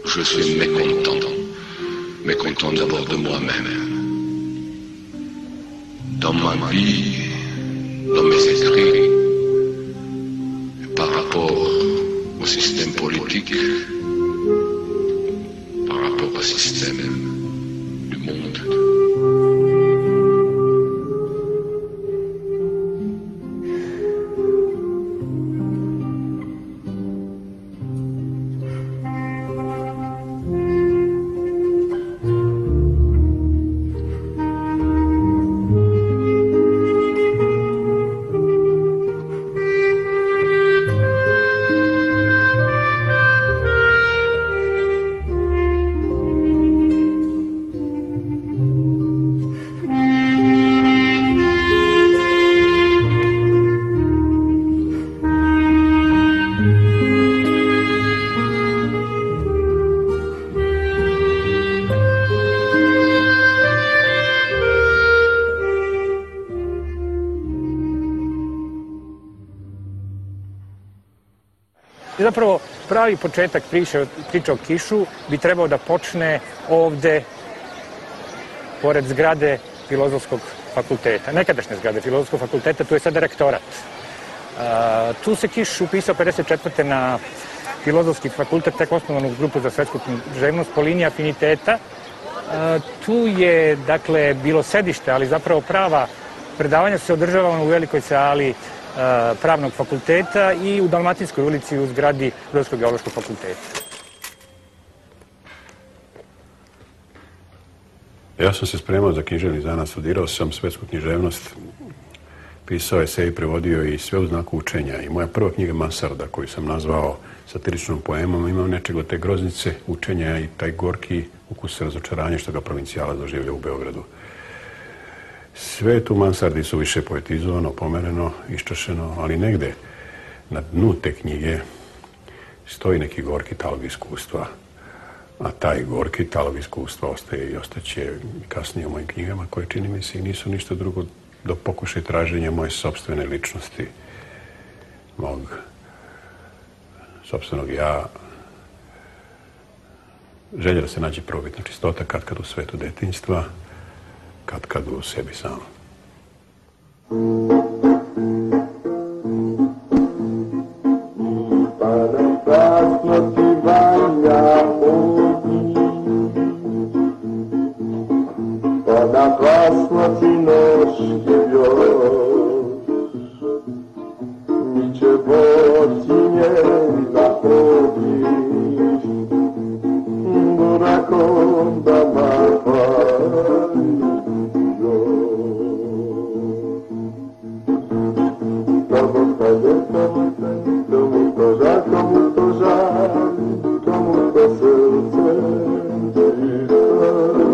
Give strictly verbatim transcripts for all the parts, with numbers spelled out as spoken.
je suis mécontent, mécontent d'abord de moi-même. Dans ma vie, dans mes écrits, par rapport au système politique, par rapport au système du monde. I zapravo pravi početak priče, priče o Kišu bi trebao da počne ovde, pored zgrade Filozofskog fakulteta, nekadašnje zgrade Filozofskog fakulteta, tu je sada rektorat. A, tu se Kiš upisao pedeset četvrte na Filozofski fakultet, tek osnovan u grupu za svetsku književnost po liniji afiniteta. A, tu je, dakle, bilo sedište, ali zapravo prava predavanja se održavano u velikoj sali Pravnog fakulteta i u Dalmatinskoj ulici u zgradi Rudarskog geološkog fakulteta. Ja sam se spremao za književni zanat, studirao sam svetsku književnost, pisao esej, prevodio i sve u znaku učenja. I moja prva knjiga Mansarda, koju sam nazvao satiričnom poemom, imao nečeg od te groznice učenja i taj gorki ukus razočaranja što ga provincijala doživlja u Beogradu. Sve tu Mansardi su više poetizovano, pomereno, iščašeno, ali negde na dnu te knjige stoji neki gorki talog iskustva. A taj gorki talog iskustva ostaje i ostaće kasnije u mojim knjigama, koje čini mi se i nisu ništa drugo do pokušaj traženja moje sopstvene ličnosti, mog sopstvenog ja, želja da se nađe prvobitna čistota kad kad u svetu detinjstva, kad kad u sebi sam. Pada krasno ti valja ovdje, pada krasno ti noške još, mi će botinje da hodiš, burakom da napadiš. Komu to žal, komu to žal, komu to srce diša.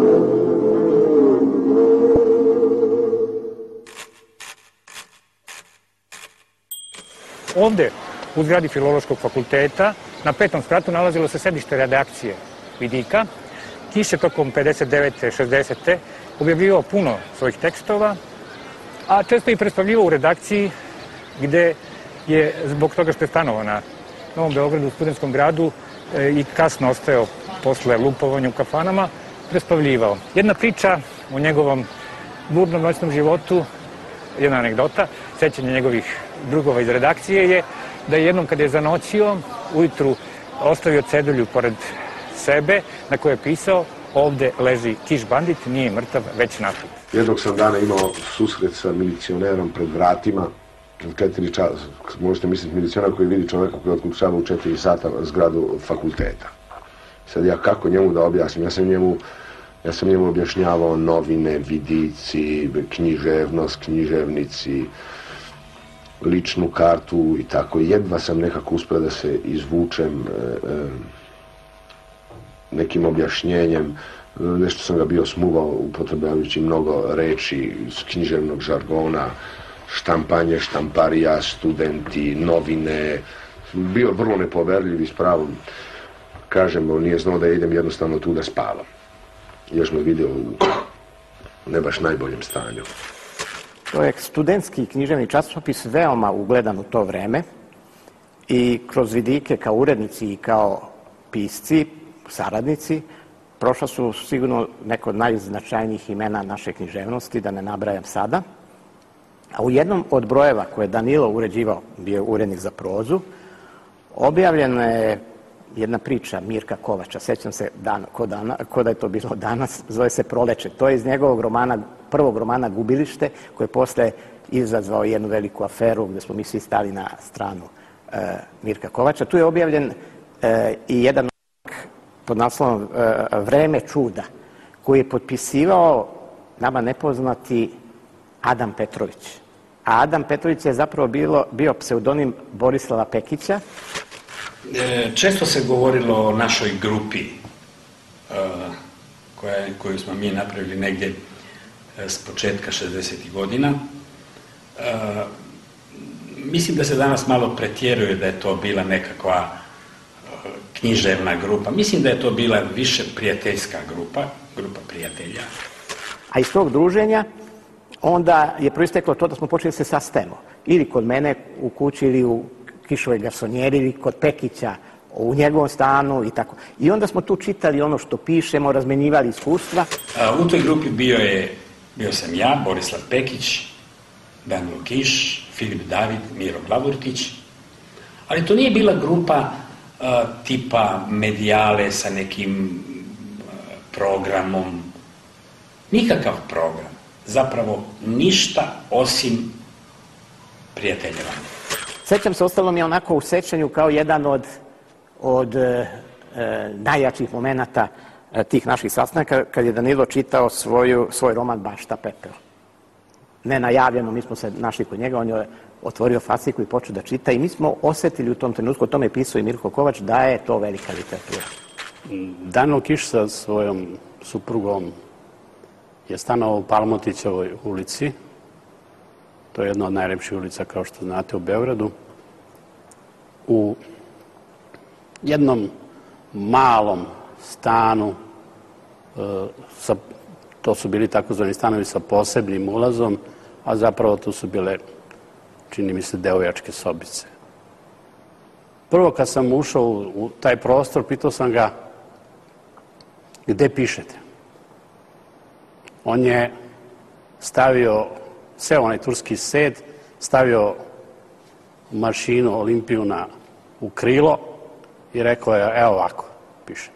Ovde, u zgradi Filološkog fakulteta, na petom spratu nalazilo se sedište redakcije Vidika. Kiš je tokom pedeset devete šezdesete objavljivao puno svojih tekstova, a često i predstavljivao u redakciji gde je, zbog toga što je stanovao na Novom Beogradu, u Studentskom gradu, i kasno ostao posle lupovanja u kafanama, predstavljivao. Jedna priča o njegovom burnom noćnom životu, jedna anegdota, sećanje njegovih drugova iz redakcije je da je jednom kada je zanoćio, ujutru ostavio cedulju pored sebe na kojoj je pisao: ovde leži Kiš bandit, nije mrtav, već napred. Jednog sam dana imao susret sa milicionerom pred vratima, u četiri časa, možete misliti milicionar koji vidi čoveka koji otkucava u četiri sata zgradu fakulteta. Sad ja kako njemu da objasnim, ja sam njemu, ja sam njemu objašnjavao novine, vidici, književnost, književnici, ličnu kartu i tako. Jedva sam nekako uspio da se izvučem e, e, nekim objašnjenjem. Nešto sam ga bio smuvao upotrebljavajući mnogo reči iz književnog žargona, štampanje, štamparija, studenti, novine. Bio vrlo nepoverljiv i s pravom. Kažem, on nije znao da idem jednostavno tu da spavam. Još me vidio u ne baš najboljem stanju. To je studentski književni časopis, veoma ugledan u to vreme i kroz Vidike kao urednici i kao pisci saradnici. Prošla su sigurno neko od najznačajnijih imena naše književnosti, da ne nabrajam sada. A u jednom od brojeva koje je Danilo uređivao, bio je urednik za prozu, objavljena je jedna priča Mirka Kovača, sećam se dan, ko, dana, ko da je to bilo danas, zove se Proleće. To je iz njegovog romana, prvog romana Gubilište, koji je posle izazvao jednu veliku aferu gde smo mi svi stali na stranu e, Mirka Kovača. Tu je objavljen e, i jedan pod naslovom e, Vreme čuda, koji je potpisivao nama nepoznati Adam Petrović. A Adam Petrović je zapravo bilo, bio pseudonim Borislava Pekića. E, često se govorilo o našoj grupi e, koja, koju smo mi napravili negdje e, s početka šezdesetih godina. E, mislim da se danas malo pretjeruje da je to bila nekakva e, književna grupa. Mislim da je to bila više prijateljska grupa, grupa prijatelja. A iz tog druženja onda je proisteklo to da smo počeli da se sastajemo. Ili kod mene u kući, ili u Kišovoj garsonjeri, ili kod Pekića u njegovom stanu i tako. I onda smo tu čitali ono što pišemo, razmenjivali iskustva. A, u toj grupi bio je, bio sam ja, Borislav Pekić, Danilo Kiš, Filip David, Miro Glavurkić. Ali to nije bila grupa a, tipa medijale sa nekim a, programom. Nikakav program. Zapravo ništa osim prijateljevanja. Sećam se, ostalo mi je onako u sećanju kao jedan od, od e, najjačih momenata e, tih naših sastanaka, kad je Danilo čitao svoju, svoj roman Bašta pepeo. Nenajavljeno, mi smo se našli kod njega, on je otvorio fasciku i počeo da čita i mi smo osetili u tom trenutku, o tome je pisao i Mirko Kovač, da je to velika literatura. Danilo Kiš sa svojom suprugom je stanovao u Palmotićevoj ulici. To je jedna od najlepših ulica, kao što znate, u Beogradu. U jednom malom stanu, sa, to su bili takozvani stanovi sa posebnim ulazom, a zapravo tu su bile, čini mi se, devojačke sobice. Prvo kad sam ušao u, u taj prostor, pitao sam ga gde pišete. On je stavio, seo onaj turski sed, stavio mašinu Olimpiju na, u krilo i rekao je, evo ovako, pišem.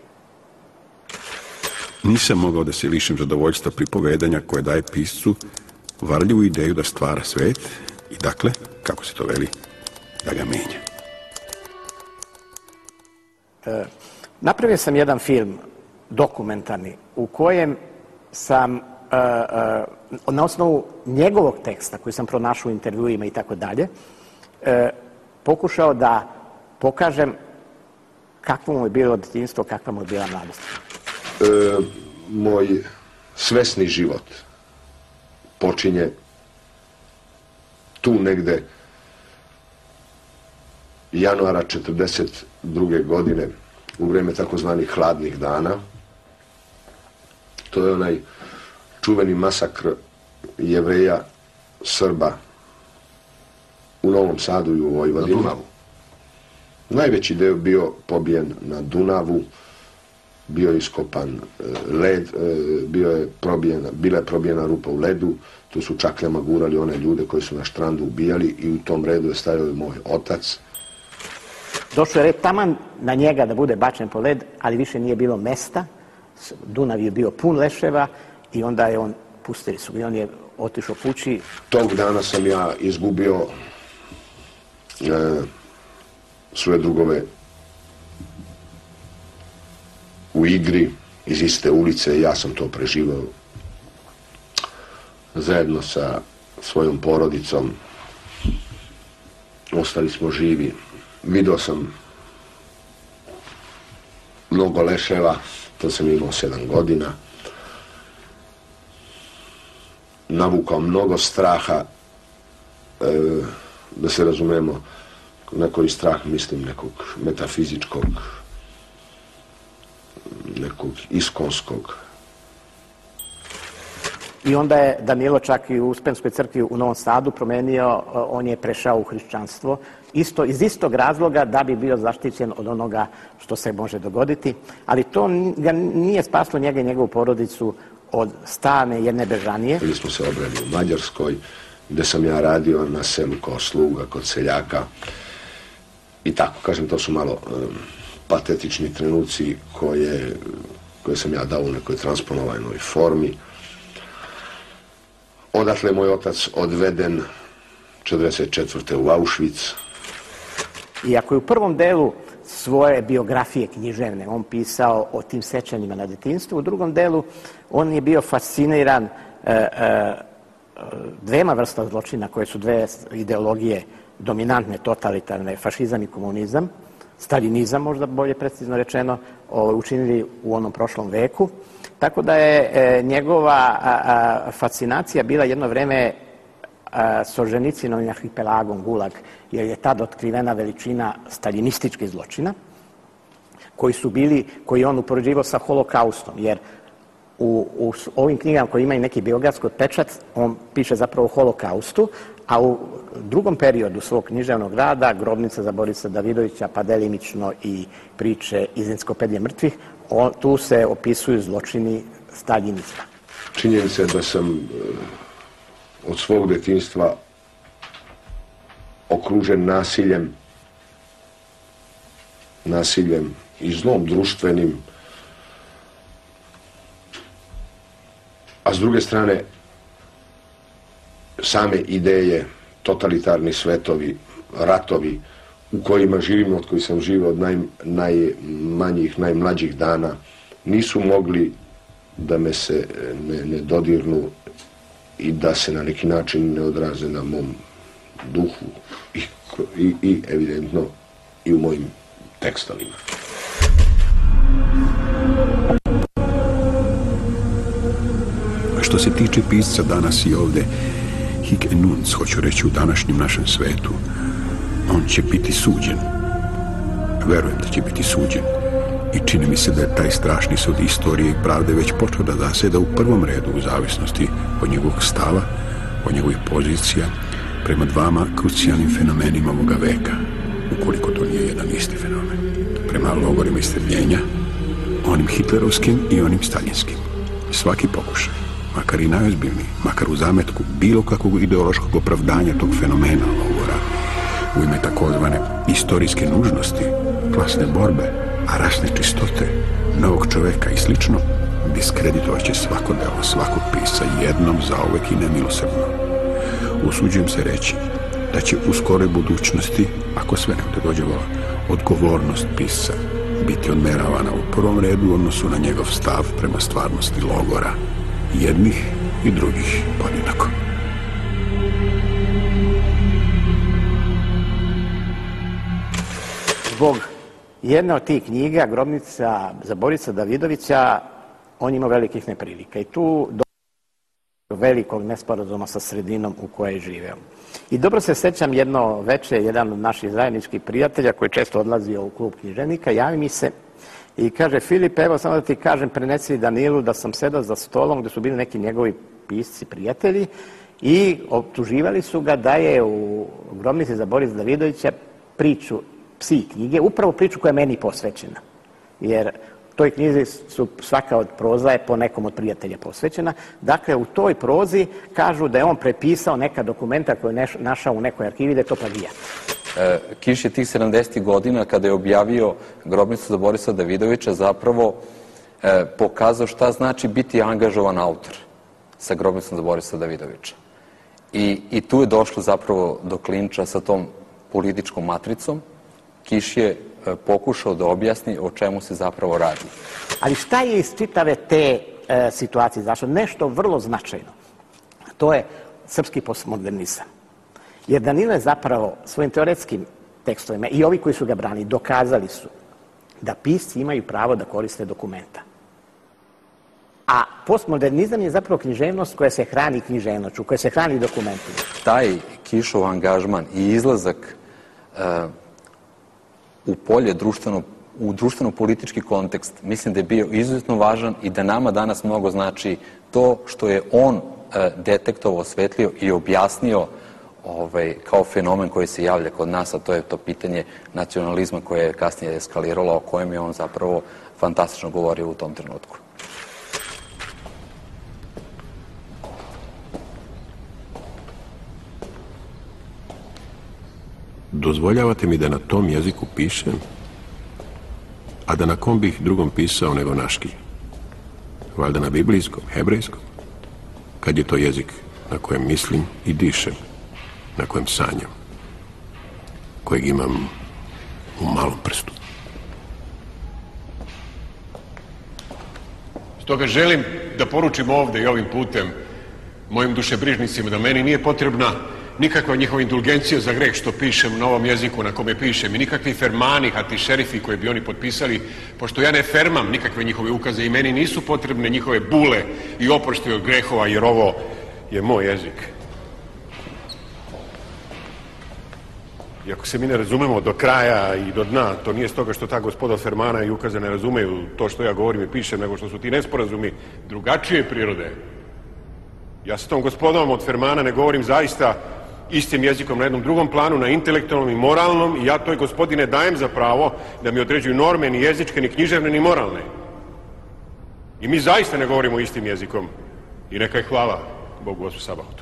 Nisam mogao da se lišim zadovoljstva pripovedanja koje daje piscu varljivu ideju da stvara svet i dakle, kako se to veli, da ga menja. E, napravio sam jedan film dokumentarni u kojem sam Uh, uh, na osnovu njegovog teksta koji sam pronašao u intervjuima i tako dalje, pokušao da pokažem kakvo mu je bilo djetinjstvo, kakva mu je bila mladost. E, moj svesni život počinje tu negde januara četrdeset druge godine u vreme takozvanih hladnih dana. To je onaj čuveni masakr Jevreja, Srba u Novom Sadu i u Vojvodini. Na Dunavu. Najveći deo bio pobijen na Dunavu, bio je iskopan led, bio je probijena, bila je probijena rupa u ledu, tu su čakljama gurali one ljude koji su na štrandu ubijali i u tom redu je stajao i moj otac. Došao je red taman na njega da bude bačen po led, ali više nije bilo mesta. Dunav je bio pun leševa i onda je on, pustili su ga i on je otišao kući. Tog dana sam ja izgubio e, svoje drugove u igri iz iste ulice i ja sam to preživao zajedno sa svojom porodicom. Ostali smo živi. Video sam mnogo leševa, to sam imao sedam godina. Navukao mnogo straha, e, da se razumemo, na koji strah mislim nekog metafizičkog, nekog iskonskog. I onda je Danilo čak i u Uspenskoj crkvi u Novom Sadu promenio, on je prešao u hrišćanstvo isto, iz istog razloga da bi bio zaštićen od onoga što se može dogoditi, ali to ga nije spaslo njega i njegovu porodicu od stane jedne bežanije. Bili smo se obrali u Mađarskoj, gde sam ja radio na selu kao sluga kod seljaka i tako, kažem, to su malo um, patetični trenuci koje, koje sam ja dao u nekoj transponovanoj formi. Odatle je moj otac odveden četrdeset četvrte u Auschwitz. I ako je u prvom delu svoje biografije književne on pisao o tim sećanjima na detinjstvu, u drugom delu on je bio fasciniran e, e, dvema vrsta zločina koje su dve ideologije dominantne, totalitarne, fašizam i komunizam, staljinizam možda bolje precizno rečeno, o, učinili u onom prošlom veku. Tako da je e, njegova a, a, fascinacija bila jedno vreme Solženicinovim arhipelagom Gulag, jer je tad otkrivena veličina staljinističkih zločina koji su bili, koji on upoređivao sa holokaustom, jer u, u ovim knjigama koji imaju neki biografski pečat, on piše zapravo o holokaustu, a u drugom periodu svog književnog rada, Grobnica za Borisa Davidovića, pa delimično i priče iz Enciklopedije mrtvih, on, tu se opisuju zločini staljinizma. Činjenica je da sam od svog detinjstva okružen nasiljem, nasiljem i zlom društvenim, a s druge strane same ideje, totalitarni svetovi, ratovi u kojima živimo, od kojih sam živio od naj, najmanjih, najmlađih dana, nisu mogli da me se ne, ne dodirnu i da se na neki način ne odraze na mom duhu i, i, i evidentno i u mojim tekstovima. Što se tiče pisca danas i ovde, hic et nunc, hoću reći u današnjem našem svetu, on će biti suđen. Verujem da će biti suđen. I čini mi se da je taj strašni sud istorije i pravde već počeo da zaseda u prvom redu u zavisnosti od njegovog stava, od njegovih pozicija prema dvama krucijalnim fenomenima ovoga veka, ukoliko to nije jedan isti fenomen. Prema logorima istrebljenja, onim hitlerovskim i onim stalinskim. Svaki pokušaj, makar i najozbiljniji, makar u zametku bilo kakvog ideološkog opravdanja tog fenomena logora, u ime takozvane istorijske nužnosti, klasne borbe, a rasne čistote, novog čoveka i slično, diskreditovat će svako delo, svakog pisca jednom zauvek i nemilosrdno. Usuđujem se reći da će u skoroj budućnosti, ako sve nekde dođe vola, odgovornost pisca biti odmeravana u prvom redu u odnosu na njegov stav prema stvarnosti logora, jednih i drugih podjednako. Zbog jedna od tih knjiga, Grobnica za Borisa Davidovića, on ima velikih neprilika i tu do velikog nesporazuma sa sredinom u kojoj je živeo. I dobro se sećam jedno veče, jedan od naših zajedničkih prijatelja koji je često odlazio u klub književnika, javi mi se i kaže: Filip, evo samo da ti kažem, prenesi Danilu da sam sedao za stolom gde su bili neki njegovi pisci, prijatelji, i optuživali su ga da je u Grobnici za Borisa Davidovića priču Psi knjige, upravo priču koja je meni posvećena. Jer u toj knjizi su svaka od proza je po nekom od prijatelja posvećena. Dakle, u toj prozi kažu da je on prepisao neka dokumenta koje je našao u nekoj arhivi, da je to plagijat. E, Kiš je tih sedamdesetih godina, kada je objavio Grobnicu za Borisa Davidovića, zapravo e, pokazao šta znači biti angažovan autor sa Grobnicom za Borisa Davidovića. I, i tu je došlo zapravo do klinča sa tom političkom matricom. Kiš je pokušao da objasni o čemu se zapravo radi. Ali šta je iz čitave te e, situacije? Znači, nešto vrlo značajno. To je srpski postmodernizam. Jer Danilo je zapravo svojim teoretskim tekstovima, i ovi koji su ga brani, dokazali su da pisci imaju pravo da koriste dokumenta. A postmodernizam je zapravo književnost koja se hrani književnošću, koja se hrani dokumentima. Taj Kišov angažman i izlazak e, u polje društveno, u društveno-politički kontekst, mislim da je bio izuzetno važan i da nama danas mnogo znači to što je on e, detektovao, osvetlio i objasnio ovaj, kao fenomen koji se javlja kod nas, a to je to pitanje nacionalizma koje je kasnije eskaliralo, o kojem je on zapravo fantastično govorio u tom trenutku. Dozvoljavate mi da na tom jeziku pišem, a da na kom bih drugom pisao nego naški? Valjda na biblijskom, hebrejskom? Kad je to jezik na kojem mislim i dišem, na kojem sanjam, kojeg imam u malom prstu. Stoga želim da poručim ovde i ovim putem mojim dušebrižnicima da meni nije potrebna nikakva njihova indulgencija za greh što pišem na ovom jeziku na kome pišem i nikakvi fermani, hati šerifi koje bi oni potpisali, pošto ja ne fermam nikakve njihove ukaze i meni nisu potrebne njihove bule i oprošti od grehova, jer ovo je moj jezik. I ako se mi ne razumemo do kraja i do dna, to nije stoga što ta gospoda od fermana i ukaze ne razumeju to što ja govorim i pišem, nego što su ti nesporazumi drugačije prirode. Ja sa tom gospodom od fermana ne govorim zaista istim jezikom na jednom drugom planu, na intelektualnom i moralnom, i ja toj gospodine dajem za pravo da mi određuju norme ni jezičke, ni književne, ni moralne. I mi zaista ne govorimo istim jezikom. I neka je hvala Bogu Ocu Sabaotu.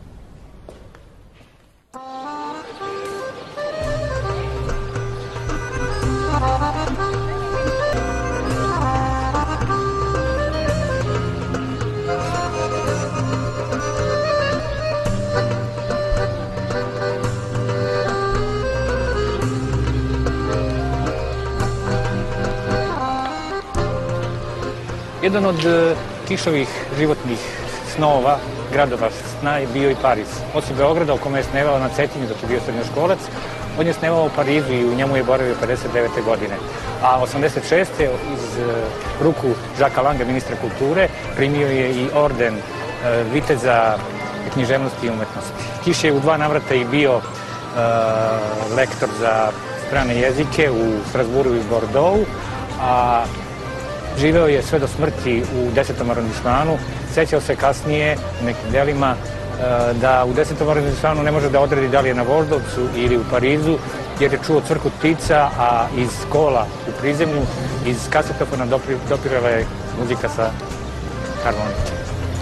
Jedan od Kišovih životnih snova, gradova sna, je bio i Pariz. Osim Beograda, u kome je snevao na Cetinju dok je bio srednjoškolac, on je snevao u Parizu i u njemu je boravio pedeset devete godine. A osamdeset šeste iz ruku Žaka Langa, ministra kulture, primio je i orden viteza književnosti i umetnosti. Kiš je u dva navrata i bio lektor za strane jezike u Strasburu i Bordeauxu, a živeo je sve do smrti u desetom arondismanu. Sećao se kasnije u nekim delima da u desetom arondismanu ne može da odredi da li je na Voždovcu ili u Parizu, jer je čuo crku ptica, a iz kola u prizemlju, iz kasetofona dopirala je muzika sa harmonikom.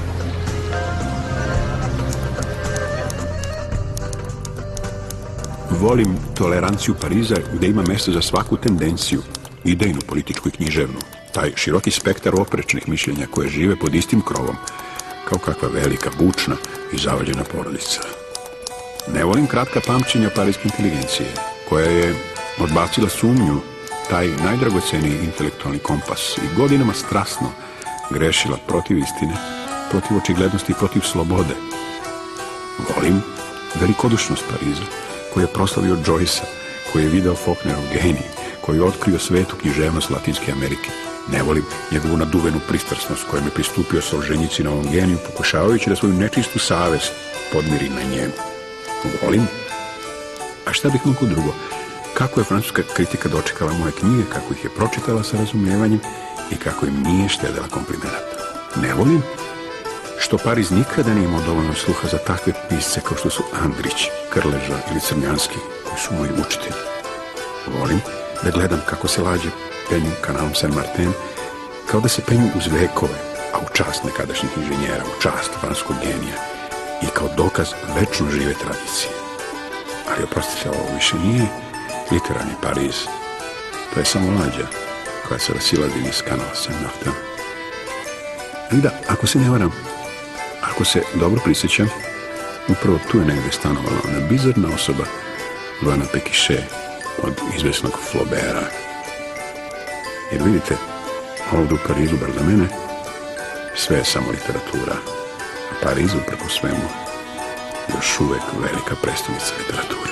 Volim toleranciju Pariza gde ima mesta za svaku tendenciju, idejnu, političku i književnu. Taj široki spektar oprečnih mišljenja koje žive pod istim krovom, kao kakva velika, bučna i zavađena porodica. Ne volim kratka pamćenja parijske inteligencije, koja je odbacila sumnju, taj najdragoceniji intelektualni kompas, i godinama strasno grešila protiv istine, protiv očiglednosti i protiv slobode. Volim velikodušnost Pariza, koji je proslavio Joyce-a, koji je video Faulknerov genij, koji je otkrio svetu književnost Latinske Amerike. Ne volim njegovu naduvenu pristrasnost kojom je pristupio Solženjicinovom geniju, pokušavajući da svoju nečistu savest podmiri na njemu. Volim. A šta bih mogo drugo? Kako je francuska kritika dočekala moje knjige, kako ih je pročitala sa razumijevanjem i kako im nije štedela komplimenata. Ne volim što Pariz nikada nije imao dovoljno sluha za takve pisce kao što su Andrić, Krleža ili Crnjanski, koji su moji učitelji. Volim da gledam kako se lađe penju kanalom Saint-Martin, kao da se penju uz vekove, a u čast nekadašnjih inženjera, u čast francuskog genija i kao dokaz večno žive tradicije. Ali oprostite, ovo više nije literarni Pariz. To je samo lađa koja se rasilazi niz kanala Saint-Martin. I da, ako se ne varam, ako se dobro prisjećam, upravo tu je negdje stanovala ona bizarna osoba Louana Pécuchet od izvesnog Flaubera. Jer vidite, ovdje u Parizu, bar za mene, sve je samo literatura. A Pariz, upravo svemu, još uvek velika prestolnica literature.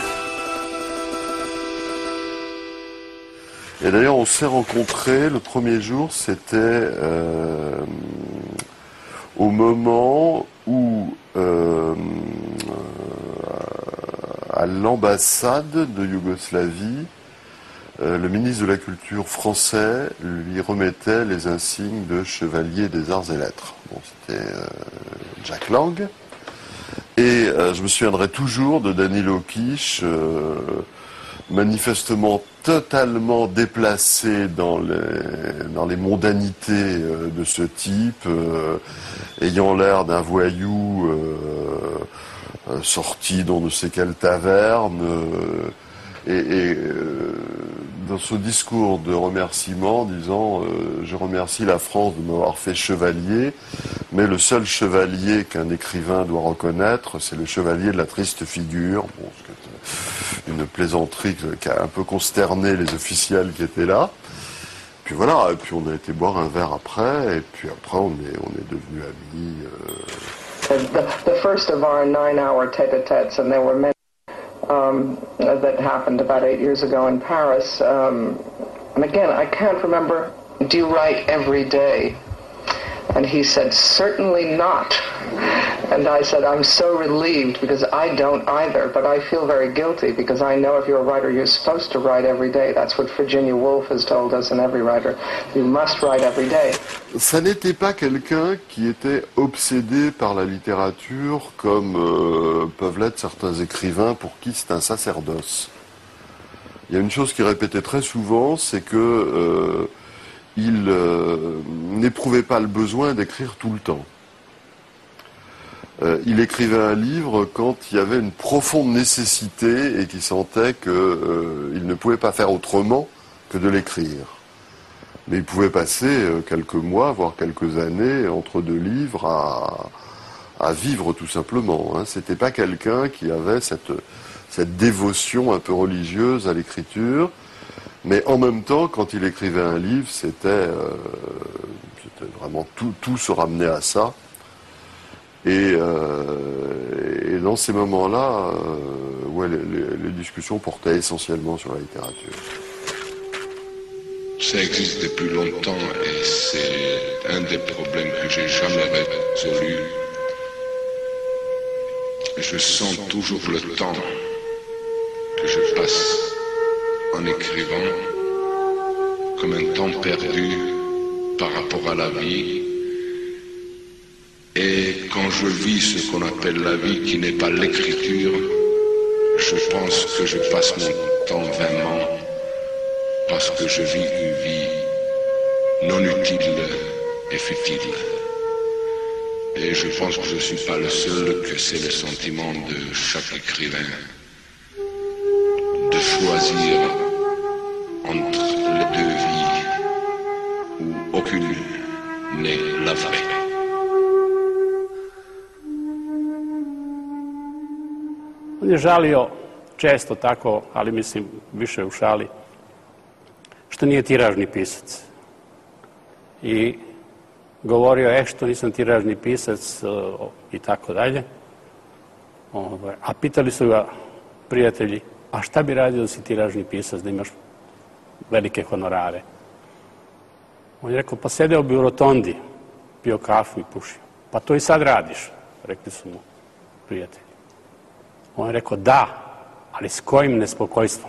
Et d'ailleurs, on s'est rencontrés, le premier jour, c'était euh, au moment où, euh, à l'ambassade de Yougoslavie, euh, le ministre de la Culture français lui remettait les insignes de chevalier des arts et lettres. Bon, c'était euh, Jack Lang. Et euh, je me souviendrai toujours de Danilo Kish, euh, manifestement totalement déplacé dans les, dans les mondanités euh, de ce type, euh, ayant l'air d'un voyou euh, euh, sorti d'on ne sait quelle taverne. Euh, et et euh, dans ce discours de remerciement, disant euh, « Je remercie la France de m'avoir fait chevalier, mais le seul chevalier qu'un écrivain doit reconnaître, c'est le chevalier de la triste figure. » Bon, une plaisanterie qui a un peu consterné les officiels qui étaient là. Puis voilà, et puis on a été boire un verre après, et puis après on est, on est devenus amis. Euh... The, the first of our nine-hour tête-à-têtes, and there were many um, that happened about eight years ago in Paris. Um, and again, I can't remember, do you write every day? And he said, certainly not. And I said, I'm so relieved because I don't either, but I feel very guilty because I know if you're a writer, you're supposed to write every day. That's what Virginia Woolf has told us and every writer. You must write every day. Ça n'était pas quelqu'un qui était obsédé par la littérature comme euh, peuvent l'être certains écrivains pour qui c'est un sacerdoce. Il y a une chose qu'il répétait très souvent, c'est que euh, il euh, n'éprouvait pas le besoin d'écrire tout le temps. Euh, il écrivait un livre quand il y avait une profonde nécessité et qu'il sentait qu'il euh, ne pouvait pas faire autrement que de l'écrire. Mais il pouvait passer euh, quelques mois, voire quelques années, entre deux livres à, à vivre tout simplement. Hein. C'était pas quelqu'un qui avait cette, cette dévotion un peu religieuse à l'écriture. Mais en même temps, quand il écrivait un livre, c'était euh, vraiment tout, tout se ramenait à ça. Et, euh, et dans ces moments-là, euh, ouais, les, les, les discussions portaient essentiellement sur la littérature. Ça existe depuis longtemps et c'est un des problèmes que j'ai jamais résolu. Je sens toujours le temps que je passe en écrivant comme un temps perdu par rapport à la vie. Et quand je vis ce qu'on appelle la vie qui n'est pas l'écriture, je pense que je passe mon temps vainement parce que je vis une vie non utile et futile. Et je pense que je ne suis pas le seul, que c'est le sentiment de chaque écrivain de choisir entre les deux vies où aucune n'est la vraie. On je žalio često tako, ali mislim više u šali, što nije tiražni pisac. I govorio je što nisam tiražni pisac i tako dalje. A pitali su ga prijatelji, a šta bi radio da si tiražni pisac, da imaš velike honorare? On je rekao, pa sedeo bi u rotondi, pio kafu i pušio. Pa to i sad radiš, rekli su mu prijatelji. On je rekao, da, ali s kojim nespokojstvom?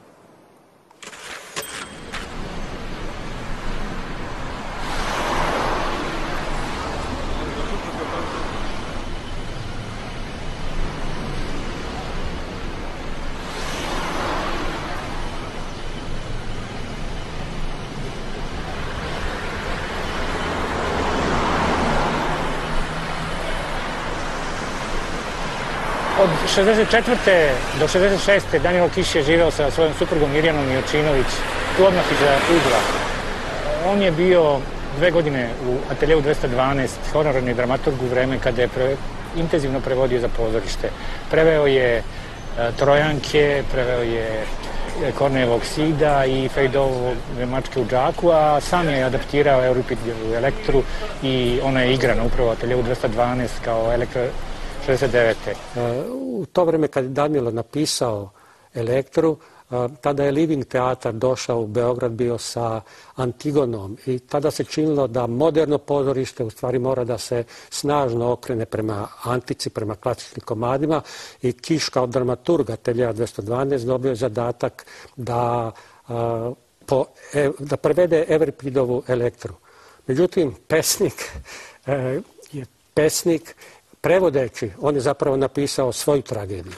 Od šezdeset četvrte do šezdeset šeste Danilo Kiš je živeo sa svojom suprugom Mirjanom Jočinović, tu odmah iza Udva. On je bio dve godine u ateljeu dvesta dvanaest, honorarni dramaturg u vreme kada je pre, intenzivno prevodio za pozorište. Preveo je e, Trojanke, preveo je Kornejevog Sida i Fejdovove Mačke u džaku, a sam je adaptirao Euripidevu Elektru i ona je igrana upravo u ateljeu dvesta dvanaest kao Elektra šezdeset devete. U to vreme kad je Danilo napisao Elektru, tada je Living teatar došao u Beograd, bio sa Antigonom i tada se činilo da moderno pozorište u stvari mora da se snažno okrene prema antici, prema klasičnim komadima i Kiš kao dramaturg ateljea dvesta dvanaest dobio je zadatak da, po, da prevede Euripidovu Elektru. Međutim, pesnik je pesnik, prevodeći, on je zapravo napisao svoju tragediju.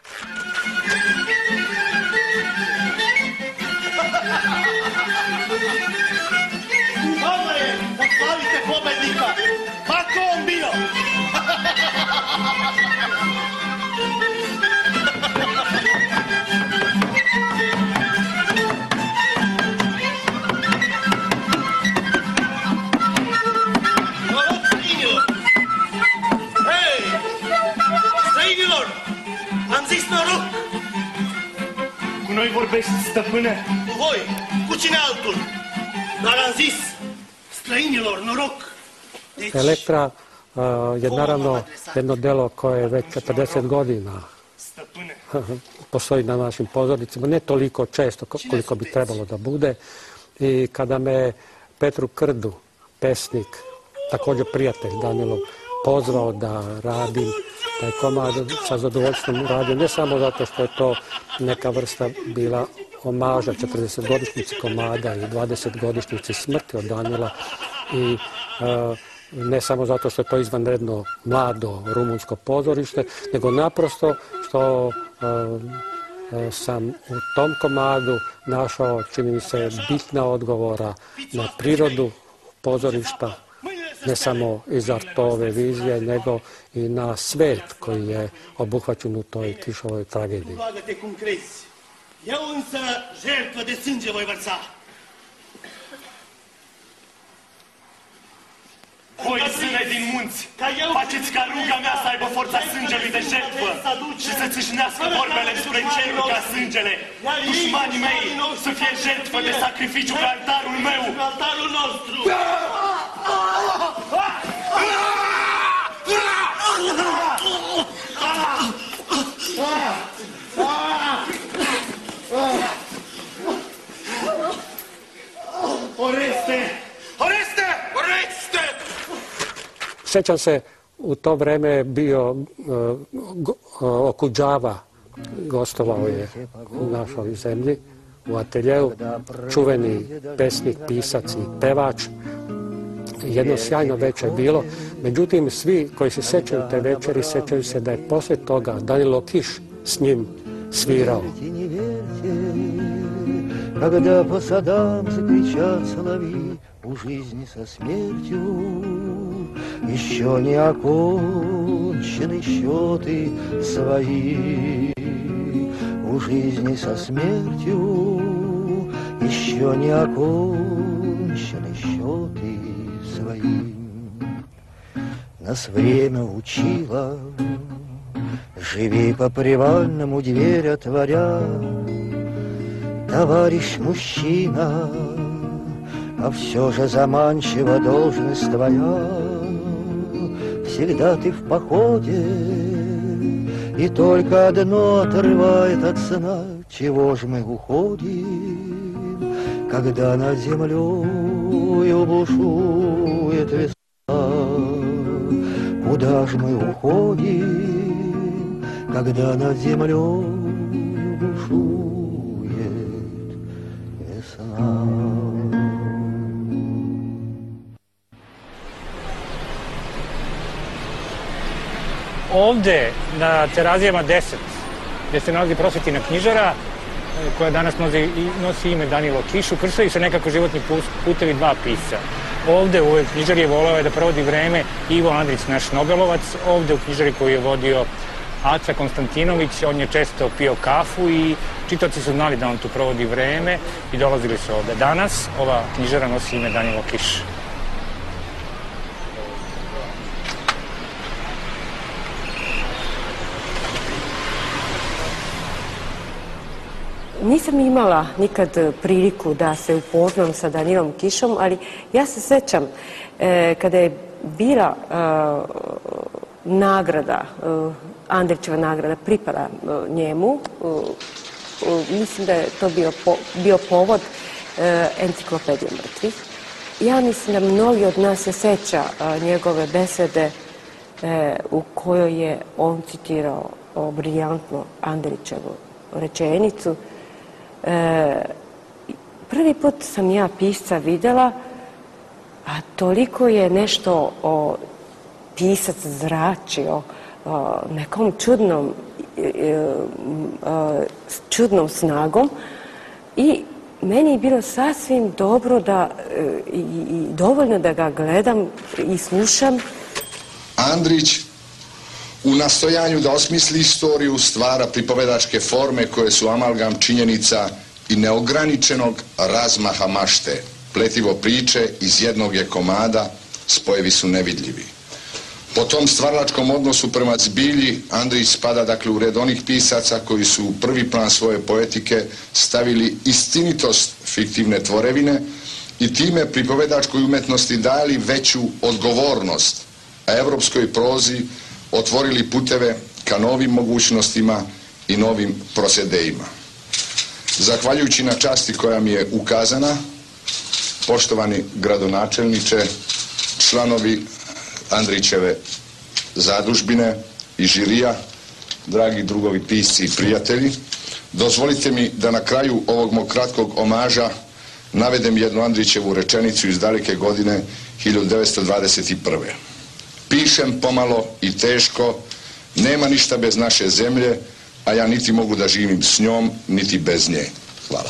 Vama je da slavite pobednika, pa ko on bio? Străinilor, am zis noroc! Cu noi vorbești, stăpâne? Cu voi, cu cine altul? Dar am zis, străinilor, noroc! Deci... Elektra uh, je naravno jedno delo koje je već četrdeset godina postoji na našim pozornicima, ne toliko često koliko bi trebalo da bude. I kada me Petru Krdu, pesnik, također prijatelj Danilov, pozvao da radim taj komad, sa zadovoljstvom radio, ne samo zato što je to neka vrsta bila omaža četrdesetogodišnjici komada i dvadesetogodišnjici smrti od Danila i uh, ne samo zato što je to izvanredno mlado rumunsko pozorište, nego naprosto što uh, sam u tom komadu našao, čini mi se, bitna odgovora na prirodu pozorišta, ne samo iz Artove vizije, nego i na svet koji je obuhvaćen u toj Kišovoj tragediji. Eu însă jertfă de sânge voi vărsa. Voi, zâne din munți, faceți ca ruga mea să aibă forța sângelui de jertfă și să țâșnească vorbele spre cerul ca sângele. Dușmanii mei să fie jertfă de sacrificiu pe altarul meu. Pe altarul nostru. Oreste! Oreste! Oreste! Sjećam se, u to vreme je bio uh, Okuđava, gostovao je u našoj zemlji, u ateljeu, čuveni pesnik, pisac i pevač. Jedno sjajno večer je bilo, međutim svi koji se sjećaju te večeri, sjećaju se da je poslije toga Danilo Kiš s njim svirao. Когда по садам закричат соловьи, у жизни со смертью еще не окончены счеты свои. У жизни со смертью еще не окончены счеты свои. Нас время учило, живи по-привальному, дверь отворя. Товарищ мужчина, а все же заманчива должность твоя. Всегда ты в походе, и только одно отрывает от сна. Чего ж мы уходим, когда над землею бушует весна? Куда ж мы уходим, когда над землею бушует? Ovde, na Terazijama deset, gdje se nalazi prosvetina knjižara, koja danas nosi, nosi ime Danilo Kiš, ukrštaju se nekako životni putevi dva pisca. Ovde u ovoj knjižari je voleo da provodi vreme Ivo Andrić, naš Nobelovac, ovde u knjižari koju je vodio Aca Konstantinović, on je često pio kafu i čitaoci su znali da on tu provodi vreme i dolazili su ovde. Danas ova knjižara nosi ime Danilo Kiš. Nisam imala nikad priliku da se upoznam sa Danilom Kišom, ali ja se sećam e, kada je bila e, nagrada, e, Andrićeva nagrada pripada e, njemu, e, e, mislim da je to bio, po, bio povod e, enciklopedije mrtvih. Ja mislim da mnogi od nas se seća e, njegove besede e, u kojoj je on citirao o briljantno Andrićevu rečenicu. E, prvi put sam ja pisca videla, a toliko je nešto o pisac zračio nekom čudnom, čudnom snagom i meni je bilo sasvim dobro da, i, i dovoljno da ga gledam i slušam. Andrić u nastojanju da osmisli istoriju stvara pripovedačke forme koje su amalgam činjenica i neograničenog razmaha mašte. Pletivo priče iz jednog je komada, spojevi su nevidljivi. Po tom stvaralačkom odnosu prema zbilji Andrić spada dakle u red onih pisaca koji su u prvi plan svoje poetike stavili istinitost fiktivne tvorevine i time pripovedačkoj umetnosti dali veću odgovornost, a evropskoj prozi otvorili puteve ka novim mogućnostima i novim prosedejima. Zahvaljujući na časti koja mi je ukazana, poštovani gradonačelniče, članovi Andrićeve zadužbine i žirija, dragi drugovi pisci i prijatelji, dozvolite mi da na kraju ovog mog kratkog omaža navedem jednu Andrićevu rečenicu iz daleke godine hiljadu devetsto dvadeset prve. Pišem pomalo i teško, nema ništa bez naše zemlje, a ja niti mogu da živim s njom, niti bez nje. Hvala.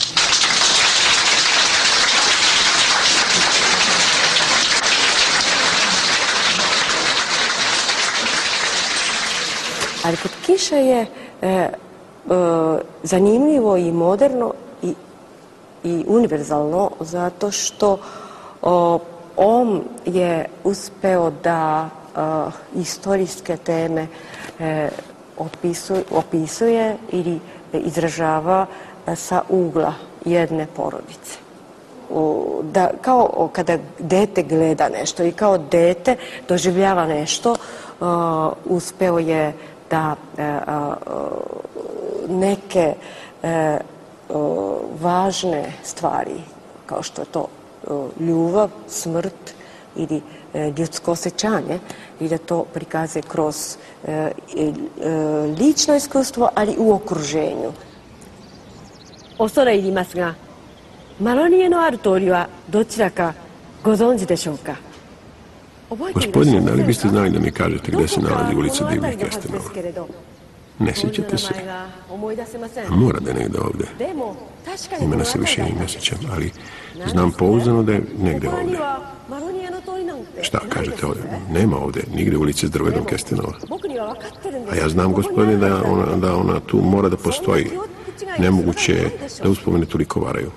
Ali kod Kiša je e, e, zanimljivo i moderno i, i univerzalno zato što o, on je uspeo da a, istorijske teme e, opisuje, opisuje ili izražava a, sa ugla jedne porodice. U, da, kao kada dete gleda nešto i kao dete doživljava nešto, a, uspeo je da a, a, neke a, a, važne stvari, kao što je to ljubav, smrt ili e, ljudsko osjećanje i da to prikaze kroz e, e, lično iskustvo, ali u okruženju. 恐れ入りますが、マロニエのある通りはどちらかご存知でしょうか。 Gospodine, da li biste znali da mi kažete gdje se nalazi ulica Divnih Kestenova? Ne sjećate se? A mora da je negdje ovdje. Imena se više i ne sjećam, ali znam pouzdano da je negdje ovdje. Šta kažete ovdje? Nema ovdje nigdje ulice s Drvedom Kestenova. A ja znam, gospodine, da ona, da ona tu mora da postoji. Nemoguće je da uspomene toliko varaju.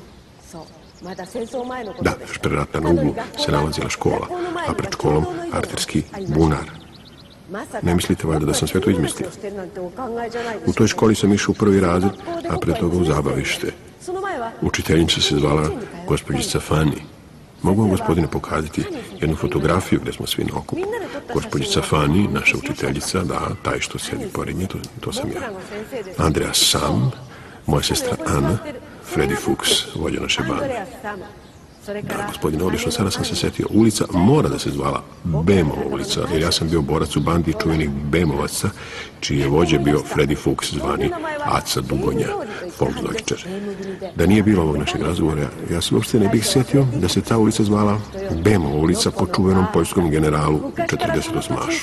Da, još pre rata na uglu se nalazila škola, a pred školom arterski bunar. Ne mislite valjda da sam sve to izmislio? U toj školi sam išao u prvi razred, a pre toga u zabavište. Učiteljica se zvala gospođica Fani. Mogu vam, gospodine, pokazati jednu fotografiju gdje smo svi na okupu. Gospođica Fani, naša učiteljica, da, taj što sedi pored nje, to, to sam ja. Andreas Sam, moja sestra Ana, Freddy Fuchs, vođa naše bande. Da, gospodine, odlično, sada sam se setio. Ulica mora da se zvala Bemova ulica, jer ja sam bio borac u bandi čuvenih Bemovaca, čiji je vođe bio Freddy Fuchs, zvani Aca Dugonja, Volksdeutscher. Da nije bilo ovog našeg razgovora, ja se uopšte ne bih sjetio da se ta ulica zvala Bemova ulica po čuvenom poljskom generalu četrdeset osmašu.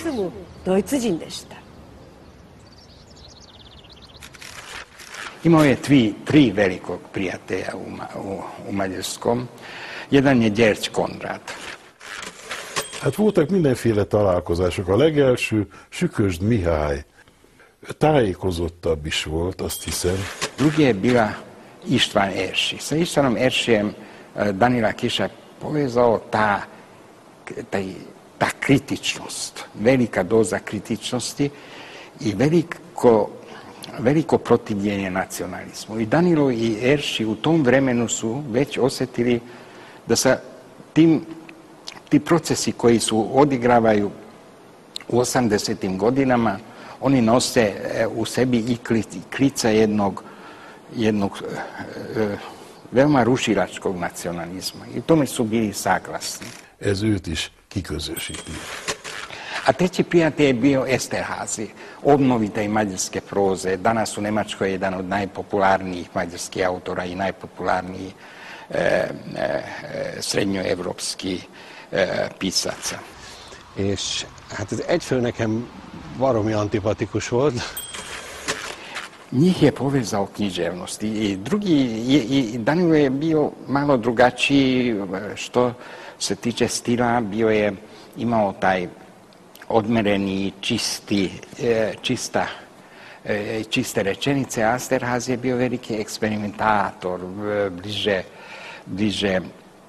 Imao je tvi, tri velikog prijatelja u, u, u Maďarskom. Jedan je György Konrád. Hát voltak mindenféle találkozások. A legelső Sükösd Mihály tájékozottabb is volt, azt hiszem. Drugi je bila István Ersi. Sa Istvanom Eršijem Danila Kiša povezao ta, taj, ta kritičnost, velika doza kritičnosti i veliko veliko protivljenje nacionalizmu. I Danilo i Erši u tom vremenu su već osjetili da sa tim, ti procesi koji su odigravaju u osamdesetim godinama, oni nose u sebi i klica jednog, jednog e, veoma rušilačkog nacionalizma. I tome su bili saglasni. Ez őt is kiközösíti. A treći prijatelj je bio Esterházy, obnovitelj mađarske proze. Danas u Njemačkoj je jedan od najpopularnijih mađarskih autora i najpopularnijih e, e, srednjoevropskih e, pisaca. És hát ez egyfelől nekem baromi antipatikus volt. Njih je povezao književnost i drugi, je, i Danilo je bio malo drugačiji što se tiče stila, bio je imao taj odmereni, čisti, čista, čiste rečenice. Esterházy je bio veliki eksperimentator, bliže, bliže,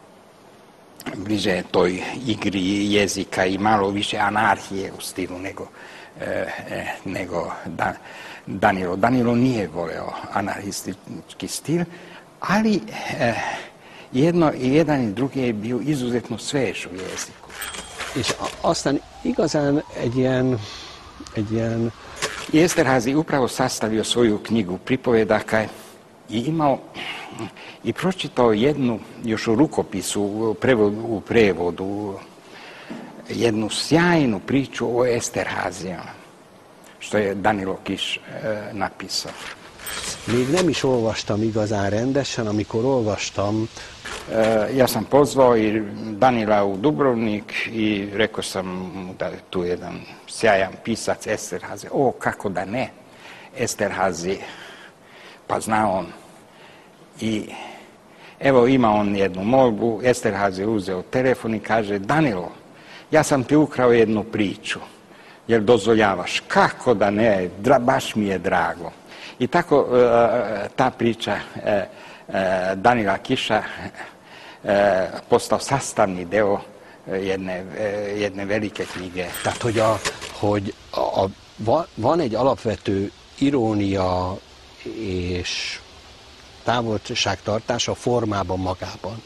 bliže toj igri jezika i malo više anarhije u stilu nego, nego da, Danilo. Danilo nije voleo anarhistički stil, ali jedno, jedan i drugi je bio izuzetno svež u jeziku. És aztán igazán egy ilyen, egy ilyen... I Esterházy upravo sastavio svoju knjigu pripovedaka i imao i pročitao jednu, još u rukopisu, u prevodu, u prevodu jednu sjajnu priču o Esterházyjama, što je Danilo Kiš e, napisao. Még nem is olvastam igazán rendesen, amikor olvastam. E, ja sam pozvao i Danila u Dubrovnik i rekao sam mu da je tu jedan sjajan pisac Esterházy. O, kako da ne, Esterházy, pa zna on. I evo ima on jednu molbu, Esterházy uzeo telefon i kaže: Danilo, ja sam ti ukrao jednu priču, jer dozvoljavaš? Kako da ne, dra, baš mi je drago. I tako uh, ta priča uh, uh, Danila Kiša uh, postao sastavni deo jedne, uh, jedne velike knjige. Tehát, hogy, a, hogy a, a, van egy alapvető irónia és távolságtartás a formában magában.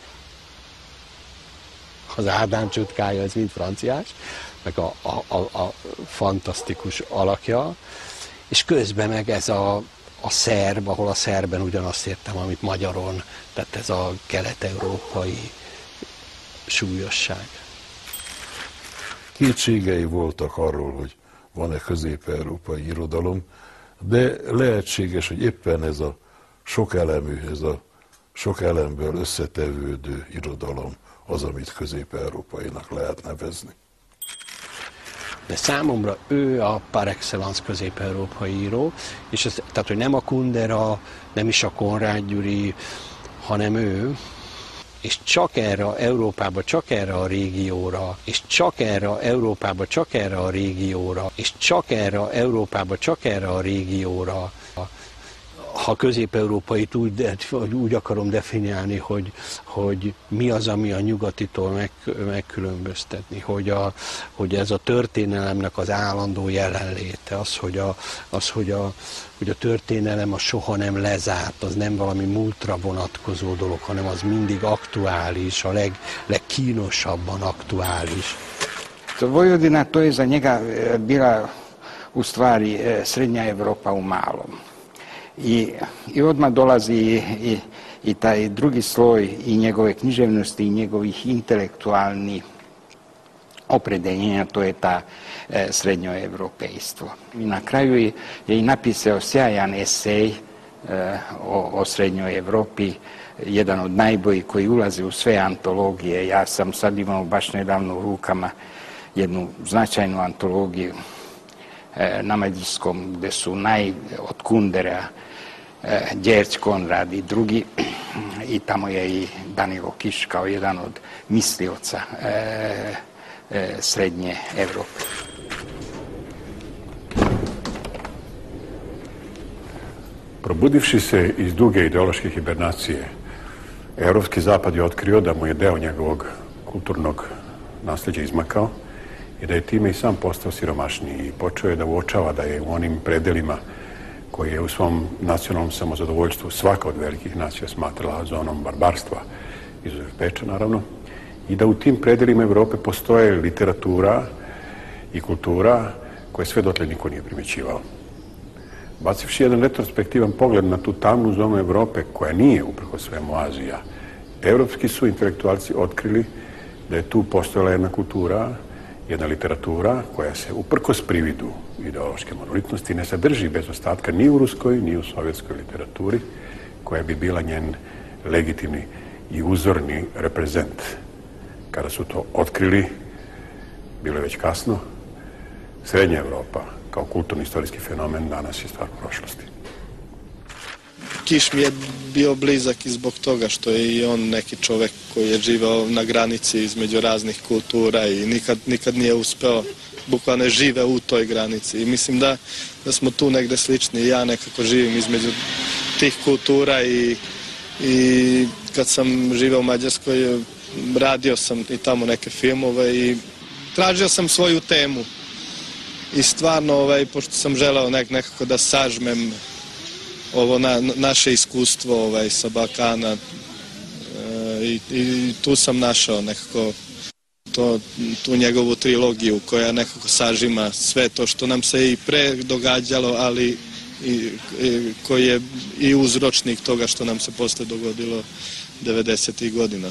Az Ádám csutkája, ez mind franciás, meg a, a, a, a fantasztikus alakja, és közben meg ez a, a szerb, ahol a szerben ugyanazt értem, amit magyaron, tehát ez a kelet-európai súlyosság. Kétségei voltak arról, hogy van-e közép-európai irodalom, de lehetséges, hogy éppen ez a sok elemű, ez a sok elemből összetevődő irodalom az, amit közép-európainak lehet nevezni. De számomra ő a par excellence közép-európai író, és ez, tehát, hogy nem a Kundera, nem is a Konrád Gyuri, hanem ő, és csak erre Európába, csak erre a régióra, és csak erre Európába, csak erre a régióra, és csak erre Európába, csak erre a régióra, ha közép-európait úgy, úgy akarom definiálni, hogy, hogy mi az, ami a nyugatitól meg, megkülönböztetni, hogy, a, hogy ez a történelemnek az állandó jelenléte, az, hogy a, az, hogy a, hogy a történelem az soha nem lezárt, az nem valami múltra vonatkozó dolog, hanem az mindig aktuális, a leg, legkínosabban aktuális. Vojvodina, to je za njega bila u stvari srednja Evropa u malom. I, i odmah dolazi i, i, i taj drugi sloj i njegove književnosti i njegovih intelektualnih opredeljenja, to je ta e, srednjoevropejstvo. I na kraju je, je i napisao sjajan esej e, o, o srednjoj Evropi, jedan od najboljih koji ulazi u sve antologije. Ja sam sad imao baš nedavno u rukama jednu značajnu antologiju na mađarskom, gde su naj, od Kundera, Đerć, Konrad i drugi, i tamo je i Danilo Kiš kao jedan od mislioca e, e, srednje Evrope. Probudivši se iz duge ideološke hibernacije, Evropski zapad je otkrio da mu je deo njegovog kulturnog nasljeđa izmakao i da je time i sam postao siromašniji i počeo je da uočava da je u onim predelima koji je u svom nacionalnom samozadovoljstvu svaka od velikih nacija smatrala zonom barbarstva, izuzev Beča naravno, i da u tim predelima Evrope postoje literatura i kultura koje sve dotle niko nije primećivao. Bacivši jedan retrospektivan pogled na tu tamnu zonu Evrope, koja nije uprko svemu Azija, evropski su intelektualci otkrili da je tu postojala jedna kultura, jedna literatura koja se uprkos prividu ideološke monolitnosti ne sadrži bez ostatka ni u ruskoj, ni u sovjetskoj literaturi, koja bi bila njen legitimni i uzorni reprezent. Kada su to otkrili, bilo je već kasno. Srednja Evropa, kao kulturno-istorijski fenomen, danas je stvar prošlosti. Kiš mi je bio blizak i zbog toga što je i on neki čovek koji je živeo na granici između raznih kultura i nikad, nikad nije uspeo, bukvalno žive u toj granici. I mislim da, da smo tu negde slični. I ja nekako živim između tih kultura i, i kad sam živeo u Mađarskoj, radio sam i tamo neke filmove i tražio sam svoju temu. I stvarno, ovaj, pošto sam želeo nek, nekako da sažmem ovo na, naše iskustvo ovaj, sa Balkana e, i, i tu sam našao nekako to, tu njegovu trilogiju koja nekako sažima sve to što nam se i pre događalo, ali i, i, koji je i uzročnik toga što nam se posle dogodilo devedesetih godina.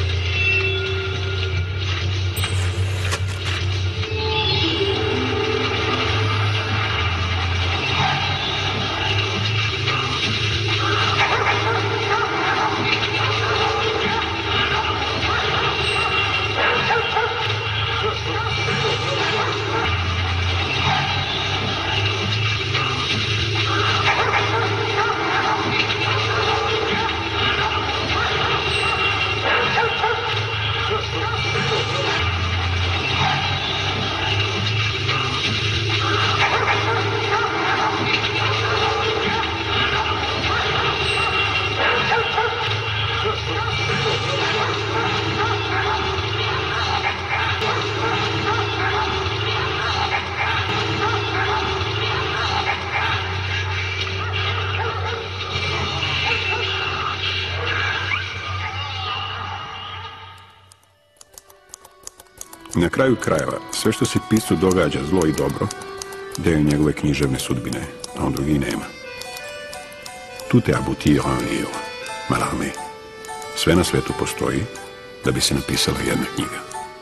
Na kraju krajeva, sve što se pisu događa zlo i dobro, deo je njegove književne sudbine, a on drugi nema. Tout est abouti en un livre, Mallarmé. Sve na svetu postoji da bi se napisala jedna knjiga.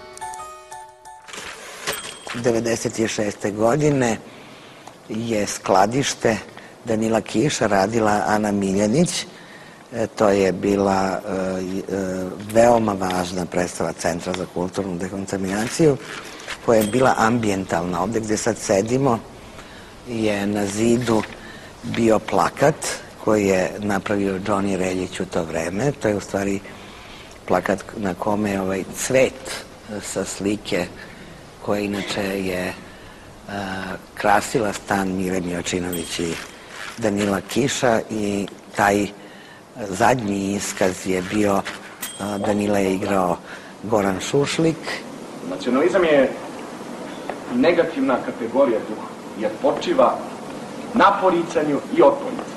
devedeset šeste. godine je skladište Danila Kiša radila Ana Miljanić. To je bila veoma važna predstava Centra za kulturnu dekontaminaciju, koja je bila ambijentalna. Ovde gde sad sedimo je na zidu bio plakat koji je napravio Johnny Reljić u to vreme. To je u stvari plakat na kome je ovaj cvet sa slike koja inače je krasila stan Mire Mijočinović i Danila Kiša, i taj zadnji iskaz je bio, Danila je igrao Goran Šušlik. Nacionalizam je negativna kategorija duha, jer počiva na poricanju i odporicanju.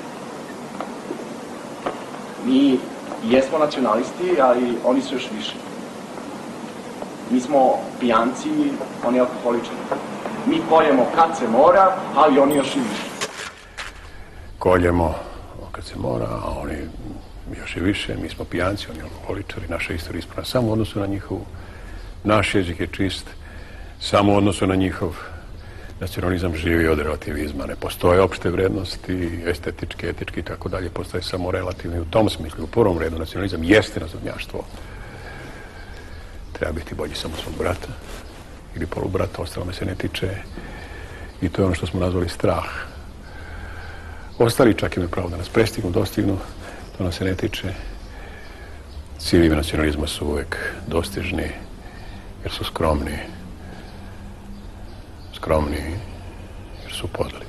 Mi jesmo nacionalisti, ali oni su još više. Mi smo pijanci, oni alkoholičari. Mi koljemo kad se mora, ali oni još i više. Koljemo kad se mora, a oni još i više. Mi smo pijanci, oni alkoholičari. Naša istorija ispravna samo u odnosu na njihov. Naš jezik je čist samo u odnosu na njihov. Nacionalizam živi od relativizma. Ne postoje opšte vrednosti, estetičke, etičke i tako dalje. Postoje samo relativni. U tom smislu, u prvom redu, nacionalizam jeste nazadnjaštvo. Treba biti bolji samo svog brata ili polubrata, ostalo me se ne tiče. I to je ono što smo nazvali strah. Ostali čak imaju pravo da nas prestignu, dostignu, to nas se ne tiče. Ciljevi nacionalizma su uvek dostižni, jer su skromni. Skromni, jer su podli.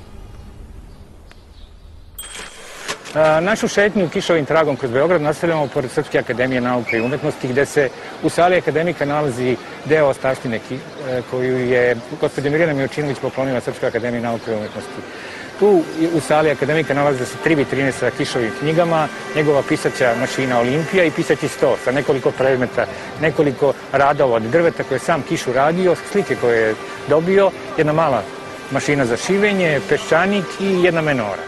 Našu šetnju Kišovim tragom kroz Beograd nastavljamo pored Srpske akademije nauke i umetnosti, gde se u sali akademika nalazi deo ostavštine koju je gospođa Mirjana Mijočinović poklonila Srpskoj akademiji nauke i umetnosti. Tu u sali akademika nalaze se tri vitrine sa Kišovim knjigama, njegova pisaća mašina Olimpija i pisaći sto sa nekoliko predmeta, nekoliko radova od drveta koje je sam Kiš uradio, slike koje je dobio, jedna mala mašina za šivenje, peščanik i jedna menora.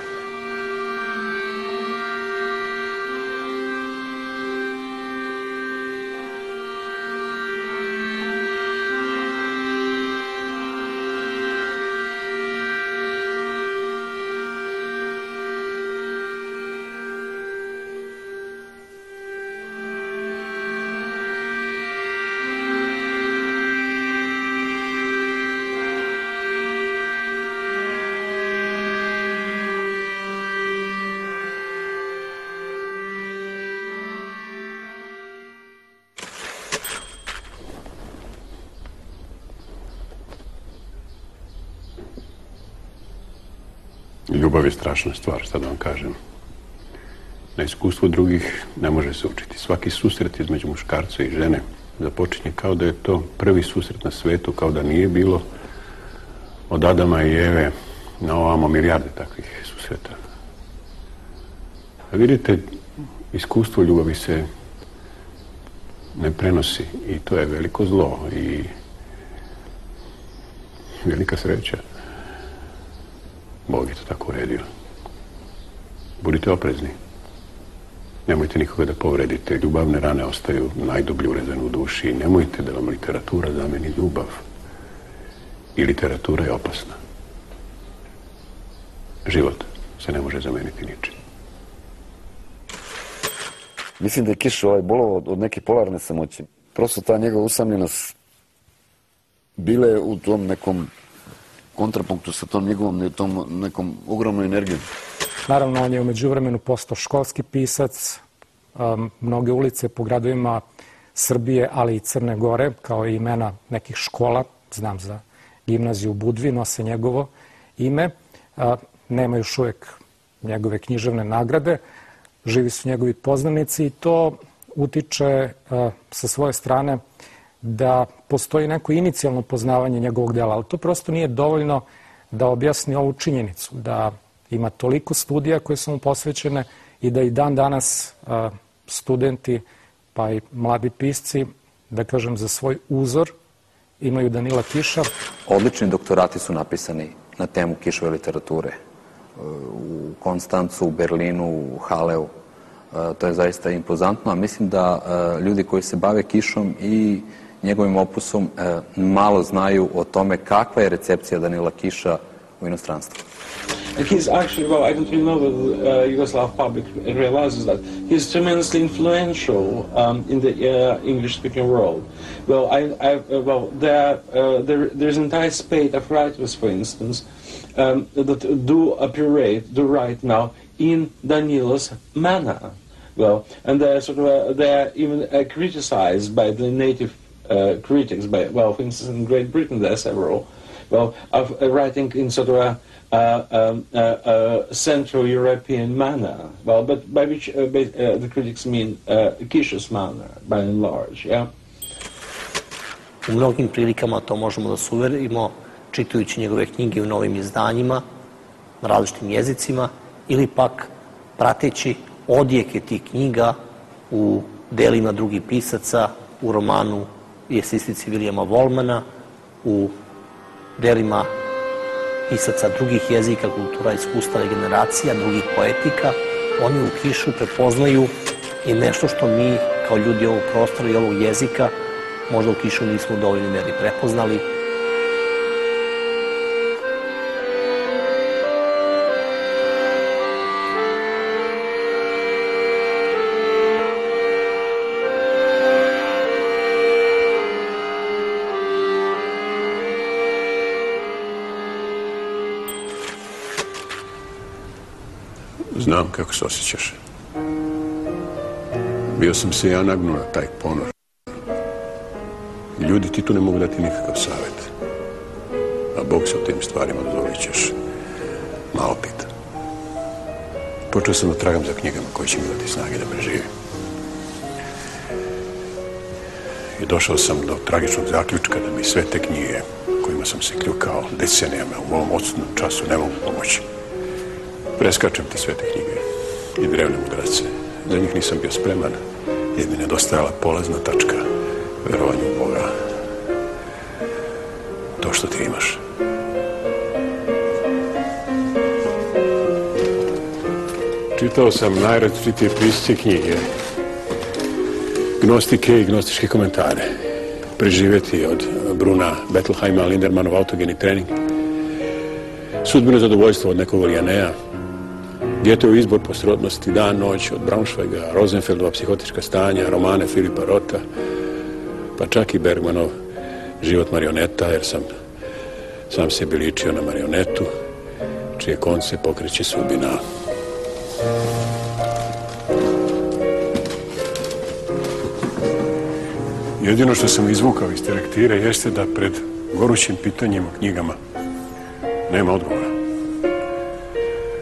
Ljubav je strašna stvar, šta da vam kažem. Na iskustvu drugih ne može se učiti. Svaki susret između muškarca i žene započinje kao da je to prvi susret na svetu, kao da nije bilo od Adama i Eve na ovamo milijarde takvih susreta. A vidite, iskustvo ljubavi se ne prenosi i to je veliko zlo i velika sreća. Bog je to tako uredio. Budite oprezni. Nemojte nikoga da povredite. Ljubavne rane ostaju najdublje urezane u duši. Nemojte da vam literatura zameni ljubav. I literatura je opasna. Život se ne može zameniti ničim. Mislim da je Kiš ovaj bolovao od neke polarne samoće. Prosto ta njegova usamljenost bile u tom nekom kontrapunktu sa tom njegovom tom nekom ogromnom energijom. Naravno, on je umeđu vremenu postao školski pisac. Um, mnoge ulice po gradovima Srbije, ali i Crne Gore, kao i imena nekih škola, znam za gimnaziju u Budvi, nose njegovo ime. Uh, nema još uvek njegove književne nagrade. Živi su njegovi poznanici i to utiče uh, sa svoje strane da postoji neko inicijalno poznavanje njegovog dela, ali to prosto nije dovoljno da objasni ovu činjenicu, da ima toliko studija koje su mu posvećene i da i dan danas uh, studenti, pa i mladi pisci, da kažem, za svoj uzor imaju Danila Kiša. Odlični doktorati su napisani na temu Kišove literature. U Konstancu, u Berlinu, u Haleu. To je zaista impozantno, a mislim da ljudi koji se bave Kišom i njegovim opusom malo znaju o tome kakva je recepcija Danila Kiša u inostranstvu. He's actually, well, I don't really know whether uh, Yugoslav public realizes that. He's tremendously influential um, in the uh, English-speaking world. Well, I, I, uh, well, there, uh, there, there's an entire spate of writers, for instance, um, that do appear, do write now in Danilo's manner. Well, and they're sort of, uh, they're even uh, criticized by the native uh, critics. By, well, for instance, in Great Britain there are several. Well, of uh, writing in sort of a Uh, um, uh, uh, Central European manner, well, but by which uh, by, uh, the critics mean uh, Kiš's manner, by and large, yeah? U mnogim prilikama to možemo da se uverimo čitajući njegove knjige u novim izdanjima, na različitim jezicima, ili pak prateći odjeke tih knjiga u delima drugih pisaca, u romanu i eseistici Vilijama Volmana, u delima pisaca drugih jezika, kultura, iskustva i generacija, drugih poetika. Oni u Kišu prepoznaju i nešto što mi, kao ljudi ovog prostora i ovog jezika, možda u Kišu nismo u dovoljnoj meri prepoznali. Znam kako se osjećaš. Bio sam se ja nagnuo na taj ponor. Ljudi ti tu ne mogu dati nikakav savjet. A Bog se o tim stvarima dozvolit ćeš malo pita. Počeo sam da tragam za knjigama koje će mi dati snage da preživim. I došao sam do tragičnog zaključka da mi sve te knjige kojima sam se kljukao decenijama u ovom odsutnom času ne mogu pomoći. Preskačem te sve te knjige i drevne mudrace. Za njih nisam bio spreman, jer mi nedostajala polazna tačka verovanju u Boga. To što ti imaš. Čitao sam najrazličitije pisce knjige, gnostike i gnostičke komentare. Preživjeti od Bruna Bettelheima, Lindermanov autogeni trening, Sudbeno zadovoljstvo od nekog Lijanea, Djetov izbor po srodnosti, Dan, noć od Braunschweiga, Rosenfeldova psihotička stanja, romane Filipa Rota, pa čak i Bergmanov Život marioneta, jer sam sam sebi ličio na marionetu, čije konce pokreće sudbina. Jedino što sam izvukao iz te lektire jeste da pred gorućim pitanjima o knjigama nema odgovora.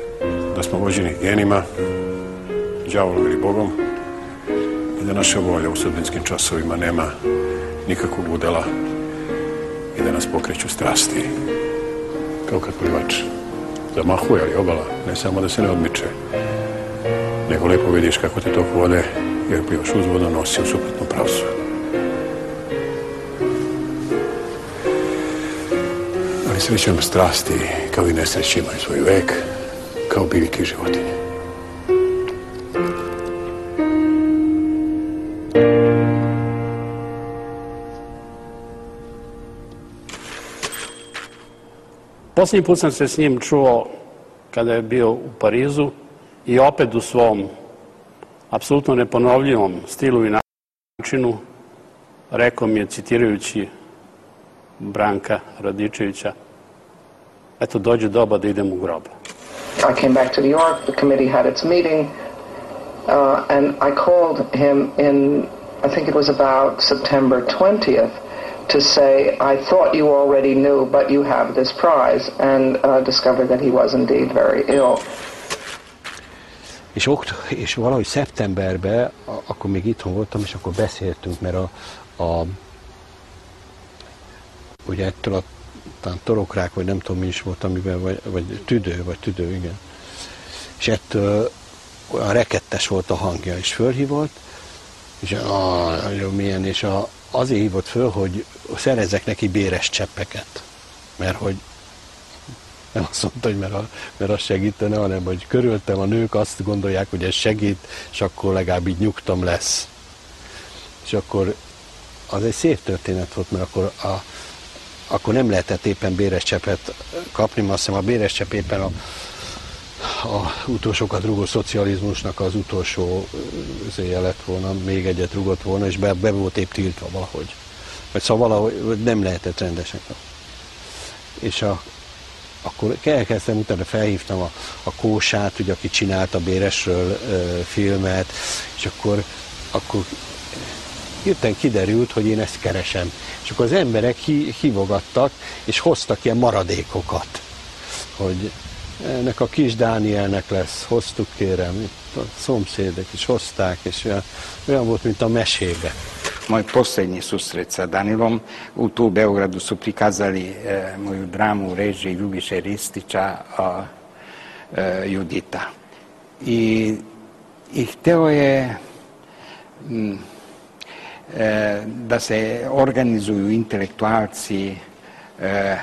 da smo vođeni genima, đavolom ili Bogom, i da naša volja u sudbinskim časovima nema nikakvog udela i da nas pokreću strasti. Kao kad plivač zamahuje, ali obala ne samo da se ne odmiče, nego lepo vidiš kako te tok vode, jer plivaš uz vodu nosi u suprotnom pravcu. Ali srećom strasti, kao i nesreće, imaju svoj vek, kao biljke i životinje. Posljednji put sam se s njim čuo kada je bio u Parizu i opet u svom apsolutno neponovljivom stilu i načinu rekao mi je, citirajući Branka Radičevića, eto, dođe doba da idem u grob. I came back to New York, the committee had its meeting, uh, and I called him in, I think it was about September twentieth, to say, I thought you already knew, but you have this prize, and uh, discovered that he was indeed very ill. És, és valahogy szeptemberben, akkor még itthon voltam, és akkor beszéltünk, mert a, a ugye ettől a talán torokrák, vagy nem tudom mi is volt, amiben, vagy, vagy tüdő, vagy tüdő, igen. És ettől olyan rekettes volt a hangja, és fölhívott, és ah, milyen, és a, azért hívott föl, hogy szerezzek neki béres cseppeket, mert hogy nem azt mondta, hogy mert, a, mert az segítene, hanem hogy körülöttem a nők azt gondolják, hogy ez segít, és akkor legalább így nyugtam lesz. És akkor az egy szép történet volt, mert akkor, a, akkor nem lehetett éppen béres cseppet kapni, mert azt hiszem a béres csepp éppen a, a utolsókat rúgó szocializmusnak az utolsó zéje lett volna, még egyet rúgott volna, és be, be volt épp tiltva valahogy. Vagy szóval valahogy nem lehetett rendesen. És a, akkor elkezdtem, utána felhívtam a, a Kósát, ugye, aki csinált a Béresről e, filmet, és akkor, akkor hirtelen kiderült, hogy én ezt keresem. És akkor az emberek hi, hívogattak, és hoztak ilyen maradékokat, hogy ennek a kis Dánielnek lesz, hoztuk kérem, itt a szomszédek is hozták, és olyan, olyan volt, mint a mesébe. Moj posljednji susret sa Danilom, u tu u Beogradu su prikazali e, moju dramu u režiji Ljubiše Ristića, a, e, Judita. I, i hteo je m, e, da se organizuju intelektualci e,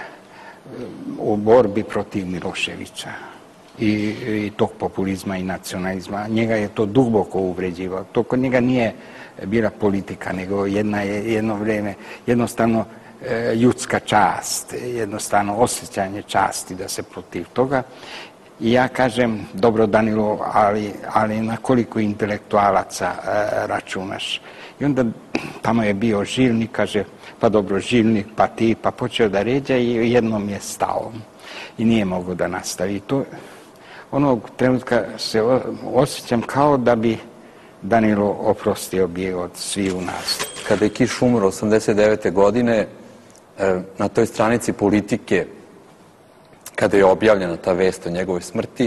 u borbi protiv Miloševića i, i tog populizma i nacionalizma. Njega je to duboko uvređivalo. To kod njega nije bila politika, nego jedna je jedno vrijeme jednostavno e, ljudska čast, jednostavno osjećanje časti da se protiv toga. I ja kažem, dobro Danilo, ali, ali na koliko intelektualaca e, računaš? I onda tamo je bio Žilnik, kaže, pa dobro, Žilnik, pa ti, pa počeo da ređa i jednom je stao i nije mogao da nastavi. To, onog trenutka se osjećam kao da bi Danilo oprostio bi od svi u nas. Kada je Kiš umro osamdeset devete godine, na toj stranici Politike, kada je objavljena ta vest o njegovoj smrti,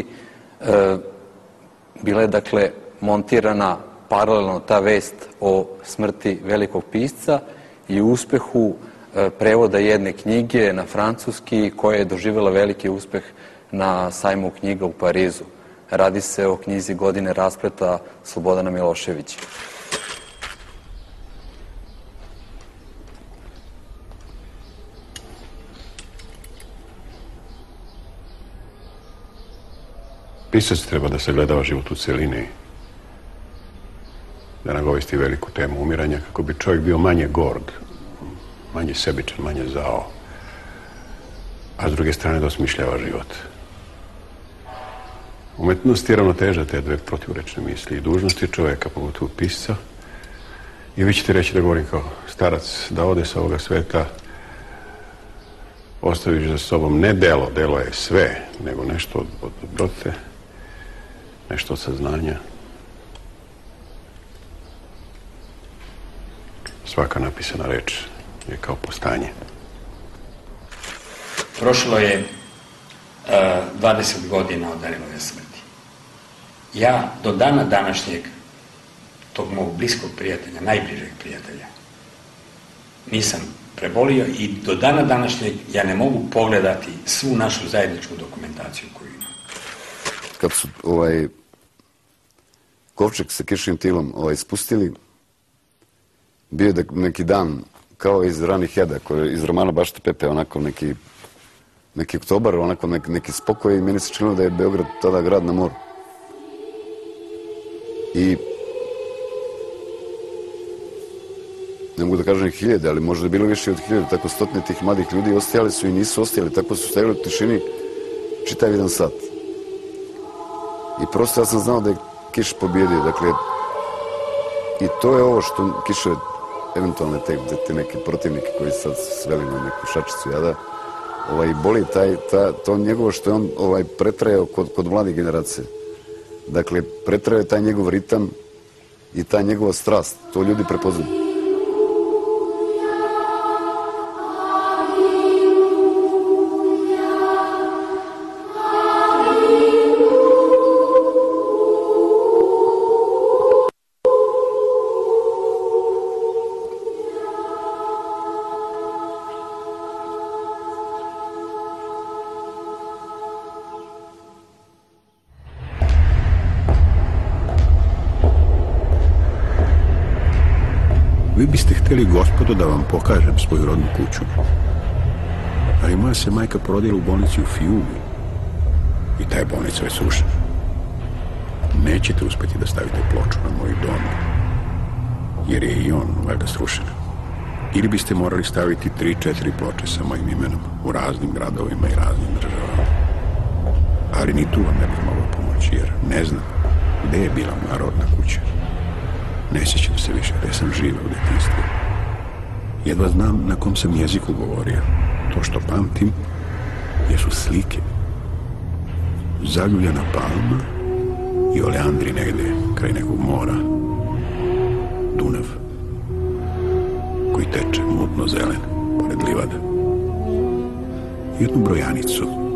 bila je dakle montirana paralelno ta vest o smrti velikog pisca i uspehu prevoda jedne knjige na francuski koja je doživjela veliki uspeh na sajmu knjiga u Parizu. Radi se o knjizi Godine raspleta Slobodana Miloševića. Pisac treba da sagledava život u celini, da nagovesti veliku temu umiranja, kako bi čovjek bio manje gord, manje sebičan, manje zao, a s druge strane da osmišljava život. Umetnost je ravnoteža te dve protivrečne misli i dužnosti čovjeka, pogotovo pisca. I vi ćete reći da govorim kao starac, da ode sa ovoga sveta, ostaviš za sobom ne delo, delo je sve, nego nešto od, od dobrote, nešto od saznanja. Svaka napisana reč je kao postanje. Prošlo je uh, dvadeset godina od Danilove smrti. Ja do dana današnjeg, tog mog bliskog prijatelja, najbližeg prijatelja, nisam prebolio i do dana današnjeg ja ne mogu pogledati svu našu zajedničku dokumentaciju koju imam. Kad su ovaj kovčeg sa Kišim tilom ovaj, spustili, bio je neki dan kao iz ranih Heda, iz romana Bašta Pepe, onako neki, neki oktobar, onako neki, neki spokoj i meni se činilo da je Beograd tada grad na moru. I ne mogu da kažem hiljade, ali možda je bilo više od hiljade, tako stotine tih mladih ljudi ostajali su i nisu ostajali, tako su stajali u tišini čitav jedan sat. I prosto ja sam znao da je Kiš pobjedio, dakle, i to je ovo što Kišove eventualne te, te neke protivnike koji sad sveli na neku šačicu jada, ovaj, boli taj, ta, to njegovo što je on ovaj, pretrajao kod, kod mladih generacije. Dakle, pretrajao je taj njegov ritam i ta njegova strast, to ljudi prepoznaju. Vi biste htjeli, gospodo, da vam pokažem svoju rodnu kuću. Ali moja se majka porodila u bolnici u Fiumi. I ta je bolnica već srušena. Nećete uspjeti da stavite ploču na moj dom. Jer je i on valjda srušen. Ili biste morali staviti tri, četiri ploče sa mojim imenom u raznim gradovima i raznim državama. Ali ni tu vam ne bih mogao pomoći, jer ne znam gde je bila moja rodna kuća. Ne sjećam se više gde sam živao u detinjstvu. Jedva znam na kom sam jeziku govorio. To što pamtim jesu slike. Zaljuljana palma i oleandri negde kraj nekog mora. Dunav koji teče mutno zelen pored livada. Jednu brojanicu